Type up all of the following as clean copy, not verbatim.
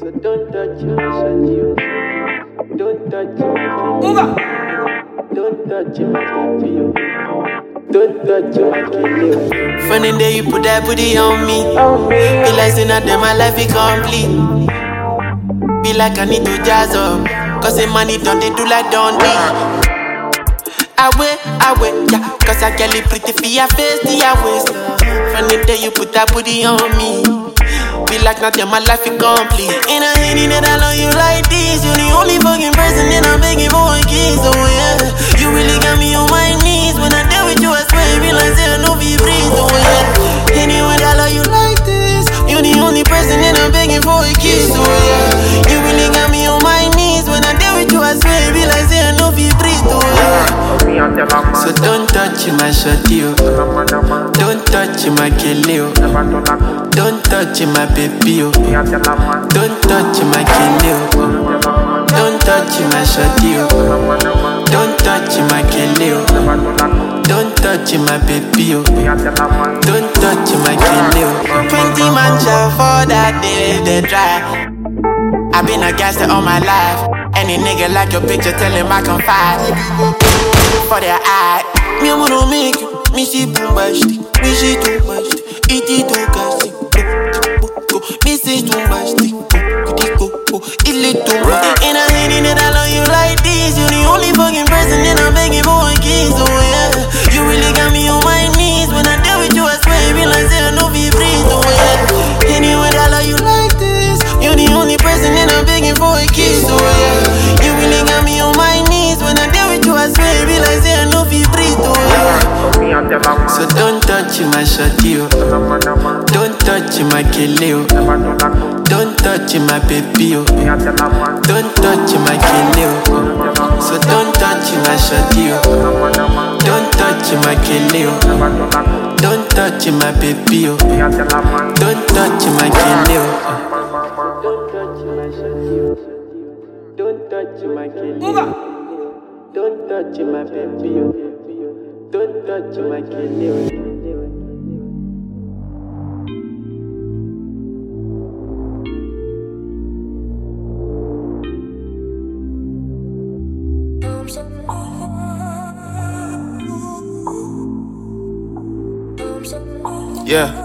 So don't touch my shawty. Don't touch my baby. Don't touch my baby. Don't touch my baby. Funny day you put that booty on me. Be like saying that my life is complete. Be like I need to jazz up. Cause the money don't they do like don't they? I wait, yeah. Cause I get it pretty for your face, the waist. Funny day you put that booty on me. Be like nothing, my life is complete. And I ain't that I love you like this. You're the only fucking person that I'm begging for a kiss. Oh yeah, you really got me on my knees. When I deal with you, I swear I realize there no be breeze. Oh yeah, anyway I love you like this. You're the only person that I'm begging for a kiss. Oh yeah, you really got me on my knees. When I deal with you, I swear I realize there no be breeze. Oh yeah. So don't touch my shawty, don't touch my kelly, don't touch my baby, don't touch my kelly, don't touch my shawty, don't touch my kelly, don't touch my baby, don't touch my kelly. 20 man shall for that they dry. I've been a gangster all my life. Any nigga like your picture, tell him I can fight. For their eye, me I'm gonna make you. Me see boom bashti, me see too much. It too crazy. Me see too much. It lit too much. And I ain't that I love you like this. You're the only fucking person that I'm begging for a kiss. Oh yeah, you really got me on my knees. When I deal with you, I swear I realize there no be breeze. Oh yeah, anyway I love you like this. You're the only person that I'm begging for a kiss. Oh yeah, you really got me on my knees. When I deal with you, I swear I realize there no be breeze. Oh yeah. So don't touch my shawty, don't touch my kelly, don't touch my baby, don't touch my kelly. So don't touch my shawty, don't touch my kelly, don't touch my baby, don't touch my kelly. Don't touch my kelly. Don't touch my baby. Don't touch my kelly. Yeah.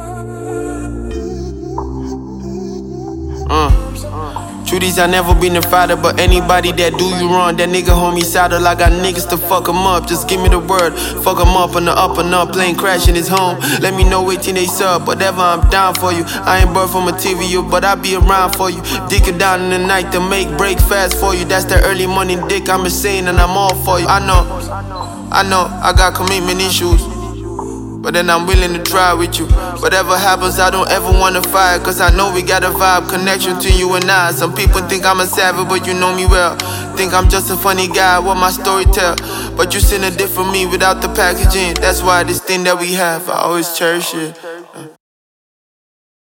Truth I never been a fighter, but anybody that do you wrong, that nigga homie saddle. I got niggas to fuck him up, just give me the word. Fuck him up on the up and up, plane crashing his home. Let me know 18 they sub, whatever, I'm down for you. I ain't birth for material, but I be around for you. Dick it down in the night to make break fast for you. That's that early morning dick, I'm insane and I'm all for you. I know, I got commitment issues, but then I'm willing to try with you. Whatever happens, I don't ever wanna fight, cause I know we got a vibe, connection to you and I. Some people think I'm a savage, but you know me well. Think I'm just a funny guy, what my story tell. But you seen a different me without the packaging. That's why this thing that we have, I always cherish it.